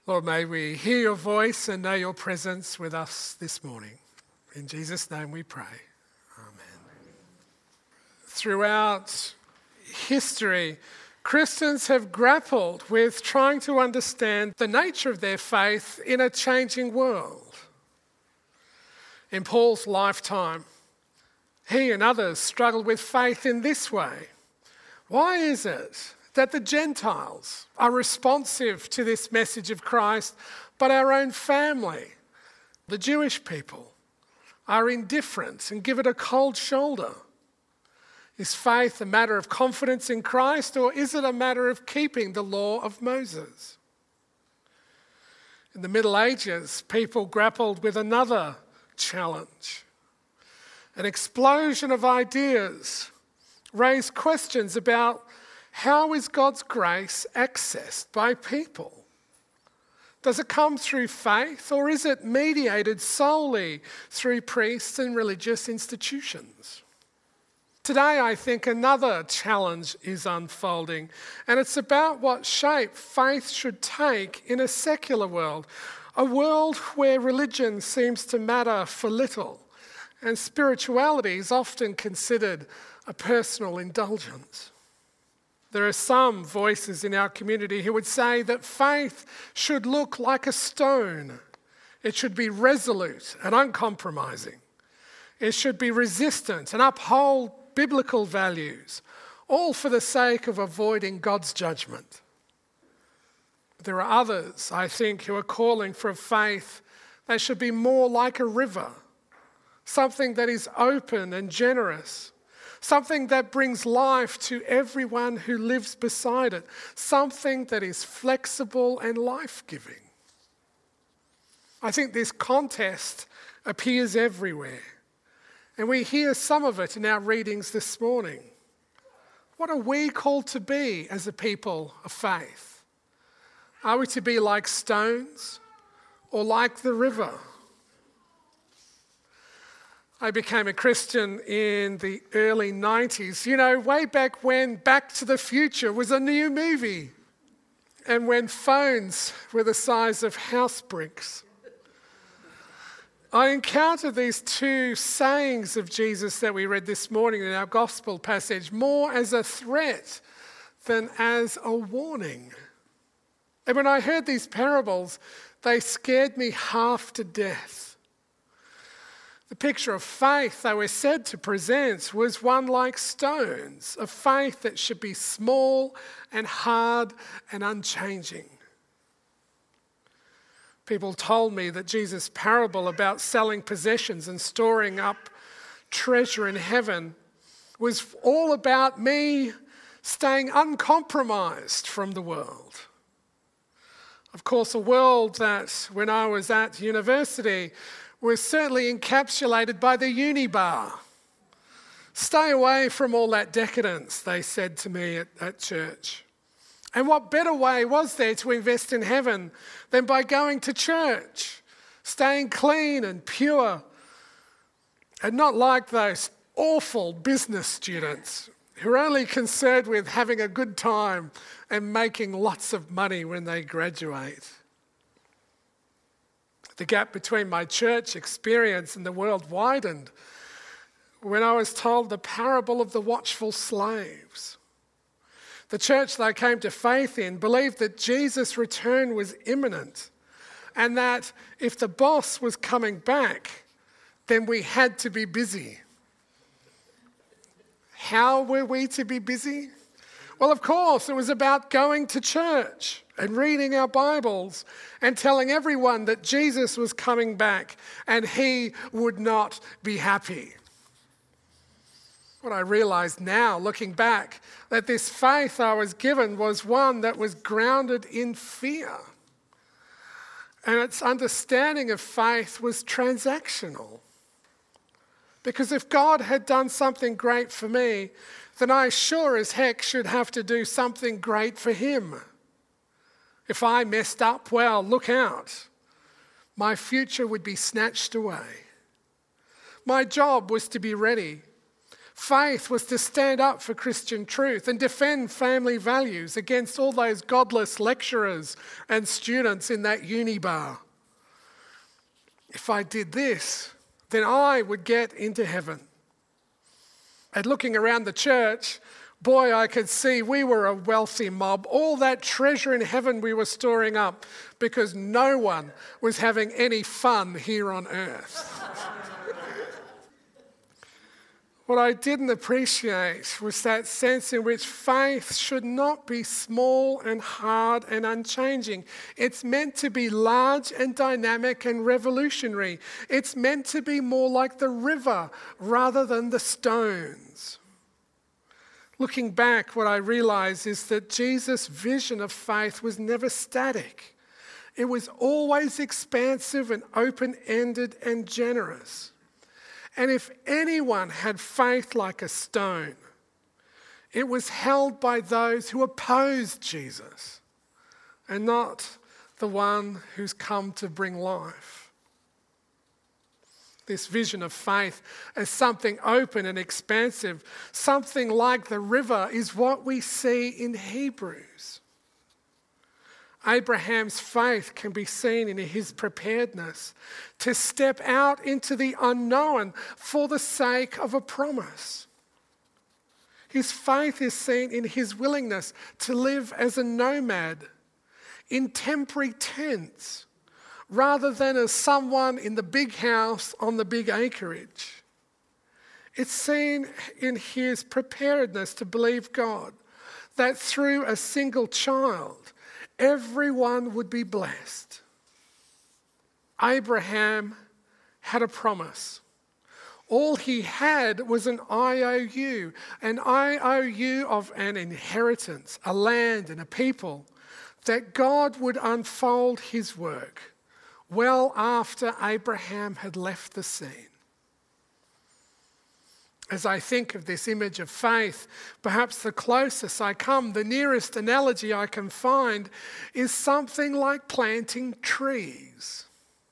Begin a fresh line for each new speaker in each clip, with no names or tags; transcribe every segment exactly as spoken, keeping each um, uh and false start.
Lord, may we hear your voice and know your presence with us this morning. In Jesus' name we pray. Amen. Throughout history, Christians have grappled with trying to understand the nature of their faith in a changing world. In Paul's lifetime, he and others struggled with faith in this way. Why is it that the Gentiles are responsive to this message of Christ, but our own family, the Jewish people, are indifferent and give it a cold shoulder? Is faith a matter of confidence in Christ, or is it a matter of keeping the law of Moses? In the Middle Ages, people grappled with another challenge. An explosion of ideas raised questions about how is God's grace accessed by people? Does it come through faith, or is it mediated solely through priests and religious institutions? Today, I think another challenge is unfolding, and it's about what shape faith should take in a secular world, a world where religion seems to matter for little, and spirituality is often considered a personal indulgence. There are some voices in our community who would say that faith should look like a stone. It should be resolute and uncompromising. It should be resistant and uphold biblical values, all for the sake of avoiding God's judgment. There are others, I think, who are calling for a faith that should be more like a river, something that is open and generous, something that brings life to everyone who lives beside it, something that is flexible and life-giving. I think this contest appears everywhere, and we hear some of it in our readings this morning. What are we called to be as a people of faith? Are we to be like stones or like the river? I became a Christian in the early nineties. You know, way back when Back to the Future was a new movie, and when phones were the size of house bricks. I encountered these two sayings of Jesus that we read this morning in our gospel passage more as a threat than as a warning. And when I heard these parables, they scared me half to death. The picture of faith they were said to present was one like stones, a faith that should be small and hard and unchanging. People told me that Jesus' parable about selling possessions and storing up treasure in heaven was all about me staying uncompromised from the world. Of course, a world that, when I was at university, was certainly encapsulated by the uni bar. Stay away from all that decadence, they said to me at, at church. And what better way was there to invest in heaven than by going to church, staying clean and pure, and not like those awful business students who are only concerned with having a good time and making lots of money when they graduate. The gap between my church experience and the world widened when I was told the parable of the watchful slaves. The church that I came to faith in believed that Jesus' return was imminent, and that if the boss was coming back, then we had to be busy. How were we to be busy? Well, of course, it was about going to church and reading our Bibles and telling everyone that Jesus was coming back and he would not be happy. What I realise now, looking back, that this faith I was given was one that was grounded in fear. And its understanding of faith was transactional. Because if God had done something great for me, then I sure as heck should have to do something great for him. If I messed up, well, look out. My future would be snatched away. My job was to be ready. Faith was to stand up for Christian truth and defend family values against all those godless lecturers and students in that uni bar. If I did this, then I would get into heaven. And looking around the church, boy, I could see we were a wealthy mob. All that treasure in heaven we were storing up because no one was having any fun here on earth. What I didn't appreciate was that sense in which faith should not be small and hard and unchanging. It's meant to be large and dynamic and revolutionary. It's meant to be more like the river rather than the stones. Looking back, what I realize is that Jesus' vision of faith was never static. It was always expansive and open-ended and generous. And if anyone had faith like a stone, it was held by those who opposed Jesus and not the one who's come to bring life. This vision of faith as something open and expansive, something like the river, is what we see in Hebrews. Abraham's faith can be seen in his preparedness to step out into the unknown for the sake of a promise. His faith is seen in his willingness to live as a nomad in temporary tents rather than as someone in the big house on the big acreage. It's seen in his preparedness to believe God that through a single child, everyone would be blessed. Abraham had a promise. All he had was an I O U, an I O U of an inheritance, a land and a people, that God would unfold his work well after Abraham had left the scene. As I think of this image of faith, perhaps the closest I come, the nearest analogy I can find, is something like planting trees.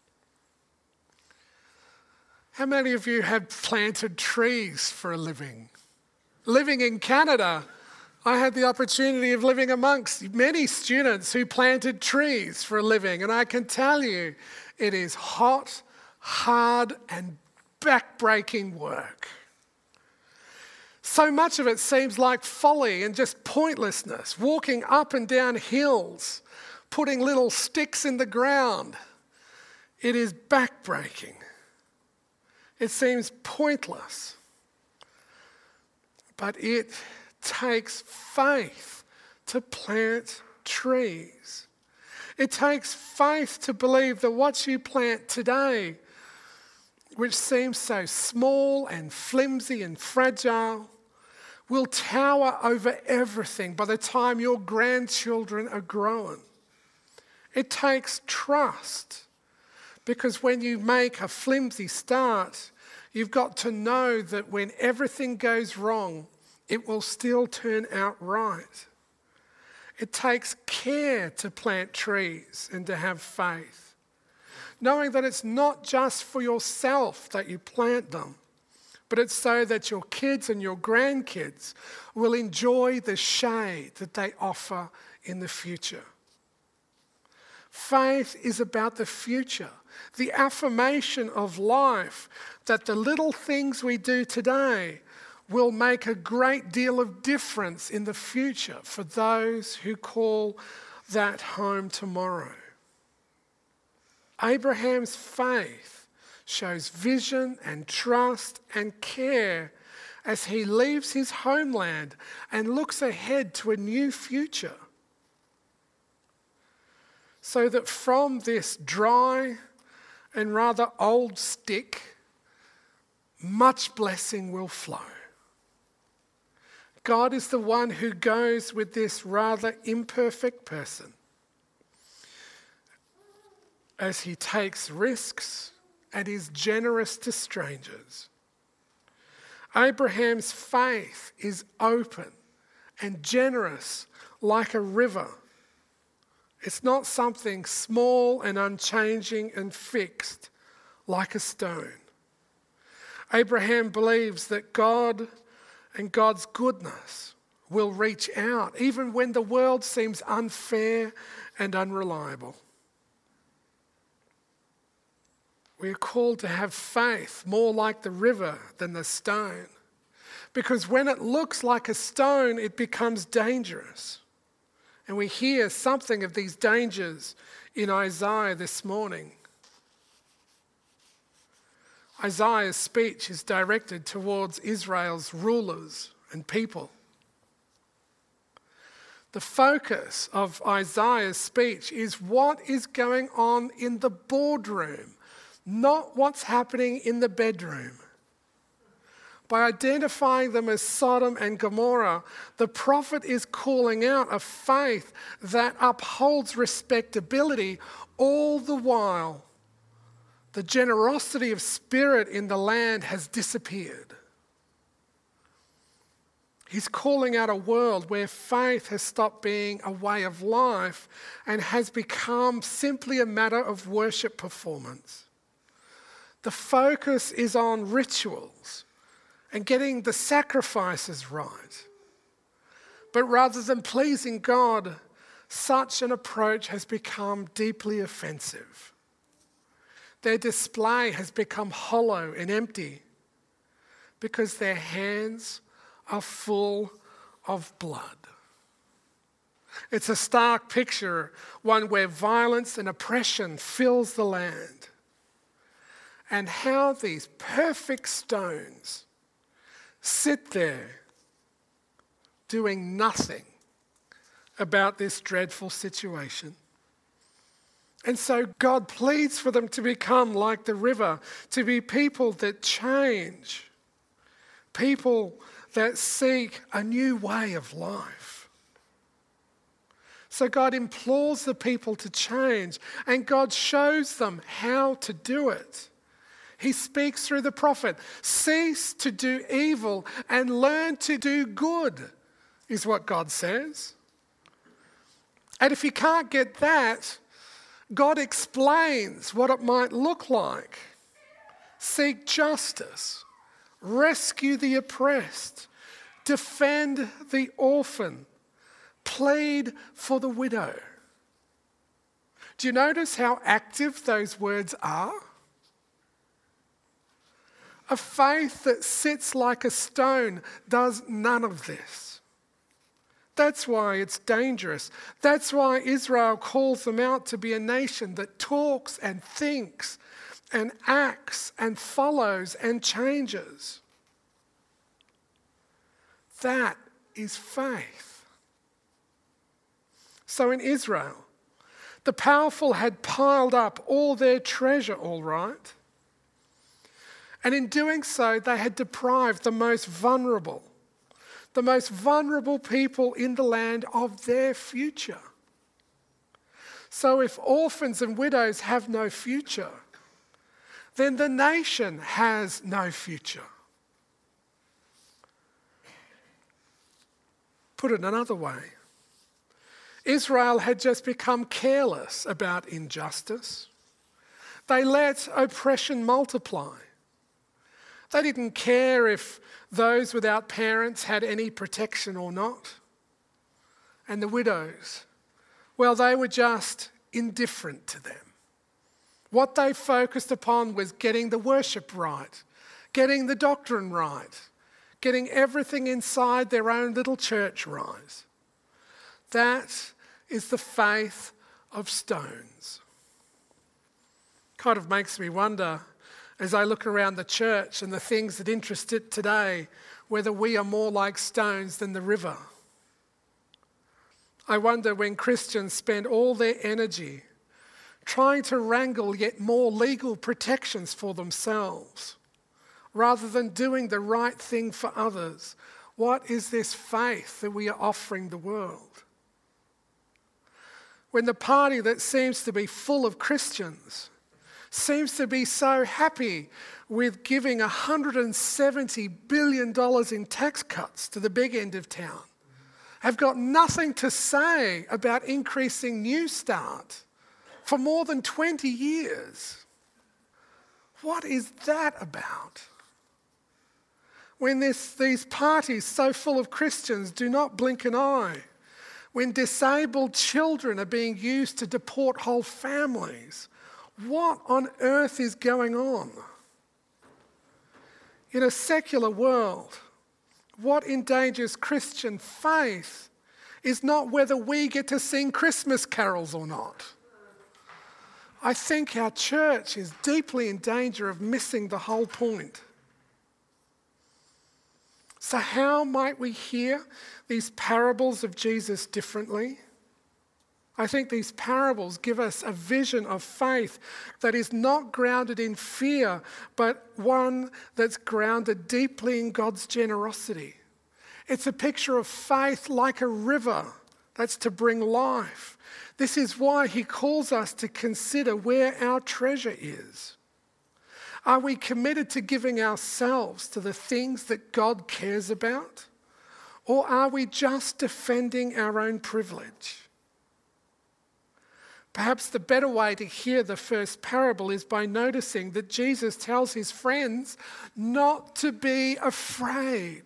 How many of you have planted trees for a living? Living in Canada, I had the opportunity of living amongst many students who planted trees for a living, and I can tell you it is hot, hard, and backbreaking work. So much of it seems like folly and just pointlessness, walking up and down hills, putting little sticks in the ground. It is backbreaking. It seems pointless. But it takes faith to plant trees. It takes faith to believe that what you plant today, which seems so small and flimsy and fragile, will tower over everything by the time your grandchildren are grown. It takes trust, because when you make a flimsy start, you've got to know that when everything goes wrong, it will still turn out right. It takes care to plant trees and to have faith, knowing that it's not just for yourself that you plant them, but it's so that your kids and your grandkids will enjoy the shade that they offer in the future. Faith is about the future, the affirmation of life, that the little things we do today will make a great deal of difference in the future for those who call that home tomorrow. Abraham's faith shows vision and trust and care as he leaves his homeland and looks ahead to a new future. So that from this dry and rather old stick, much blessing will flow. God is the one who goes with this rather imperfect person as he takes risks and is generous to strangers. Abraham's faith is open and generous like a river. It's not something small and unchanging and fixed like a stone. Abraham believes that God and God's goodness will reach out, even when the world seems unfair and unreliable. We are called to have faith more like the river than the stone, because when it looks like a stone, it becomes dangerous. And we hear something of these dangers in Isaiah this morning. Isaiah's speech is directed towards Israel's rulers and people. The focus of Isaiah's speech is what is going on in the boardroom, not what's happening in the bedroom. By identifying them as Sodom and Gomorrah, the prophet is calling out a faith that upholds respectability all the while the generosity of spirit in the land has disappeared. He's calling out a world where faith has stopped being a way of life and has become simply a matter of worship performance. The focus is on rituals and getting the sacrifices right. But rather than pleasing God, such an approach has become deeply offensive. Their display has become hollow and empty because their hands are full of blood. It's a stark picture, one where violence and oppression fills the land. And how these perfect stones sit there doing nothing about this dreadful situation. And so God pleads for them to become like the river, to be people that change, people that seek a new way of life. So God implores the people to change, and God shows them how to do it. He speaks through the prophet. Cease to do evil and learn to do good, is what God says. And if you can't get that, God explains what it might look like. Seek justice, rescue the oppressed, defend the orphan, plead for the widow. Do you notice how active those words are? A faith that sits like a stone does none of this. That's why it's dangerous. That's why Israel calls them out to be a nation that talks and thinks and acts and follows and changes. That is faith. So in Israel, the powerful had piled up all their treasure, all right. And in doing so, they had deprived the most vulnerable, the most vulnerable people in the land of their future. So if orphans and widows have no future, then the nation has no future. Put it another way, Israel had just become careless about injustice. They let oppression multiply. They didn't care if those without parents had any protection or not. And the widows, well, they were just indifferent to them. What they focused upon was getting the worship right, getting the doctrine right, getting everything inside their own little church right. That is the faith of stones. Kind of makes me wonder, as I look around the church and the things that interest it today, whether we are more like stones than the river. I wonder when Christians spend all their energy trying to wrangle yet more legal protections for themselves, rather than doing the right thing for others. What is this faith that we are offering the world? When the party that seems to be full of Christians seems to be so happy with giving one hundred seventy billion dollars in tax cuts to the big end of town, have got nothing to say about increasing New Start for more than twenty years. What is that about? When this, these parties so full of Christians do not blink an eye. When disabled children are being used to deport whole families. What on earth is going on? In a secular world, what endangers Christian faith is not whether we get to sing Christmas carols or not. I think our church is deeply in danger of missing the whole point. So how might we hear these parables of Jesus differently? I think these parables give us a vision of faith that is not grounded in fear, but one that's grounded deeply in God's generosity. It's a picture of faith like a river that's to bring life. This is why he calls us to consider where our treasure is. Are we committed to giving ourselves to the things that God cares about? Or are we just defending our own privilege? Perhaps the better way to hear the first parable is by noticing that Jesus tells his friends not to be afraid.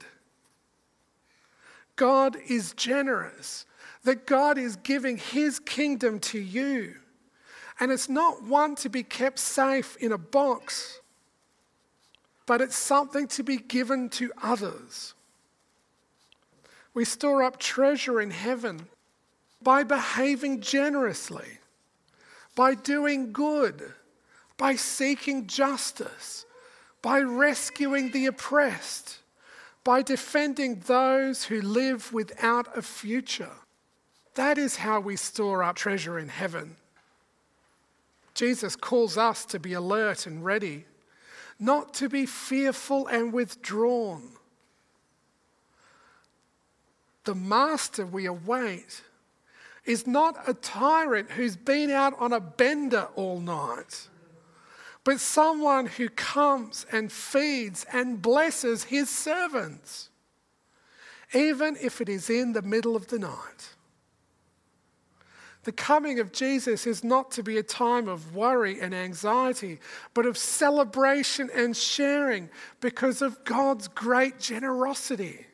God is generous, that God is giving his kingdom to you. And it's not one to be kept safe in a box, but it's something to be given to others. We store up treasure in heaven by behaving generously, by doing good, by seeking justice, by rescuing the oppressed, by defending those who live without a future. That is how we store up treasure in heaven. Jesus calls us to be alert and ready, not to be fearful and withdrawn. The master we await is not a tyrant who's been out on a bender all night, but someone who comes and feeds and blesses his servants, even if it is in the middle of the night. The coming of Jesus is not to be a time of worry and anxiety, but of celebration and sharing because of God's great generosity.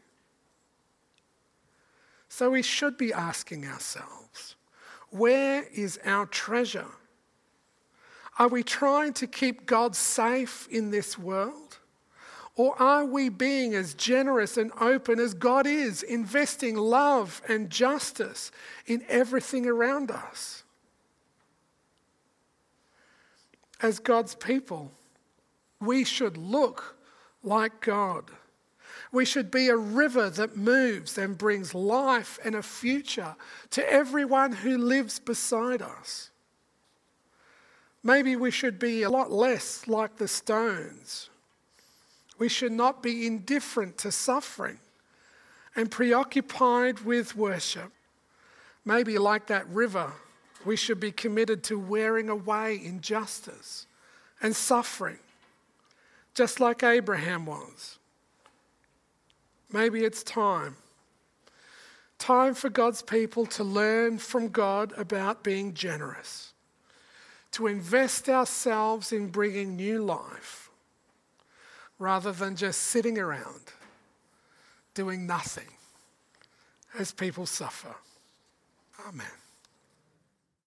So we should be asking ourselves, where is our treasure? Are we trying to keep God safe in this world? Or are we being as generous and open as God is, investing love and justice in everything around us? As God's people, we should look like God. We should be a river that moves and brings life and a future to everyone who lives beside us. Maybe we should be a lot less like the stones. We should not be indifferent to suffering and preoccupied with worship. Maybe like that river, we should be committed to wearing away injustice and suffering, just like Abraham was. Maybe it's time. Time for God's people to learn from God about being generous, to invest ourselves in bringing new life, rather than just sitting around doing nothing as people suffer. Amen.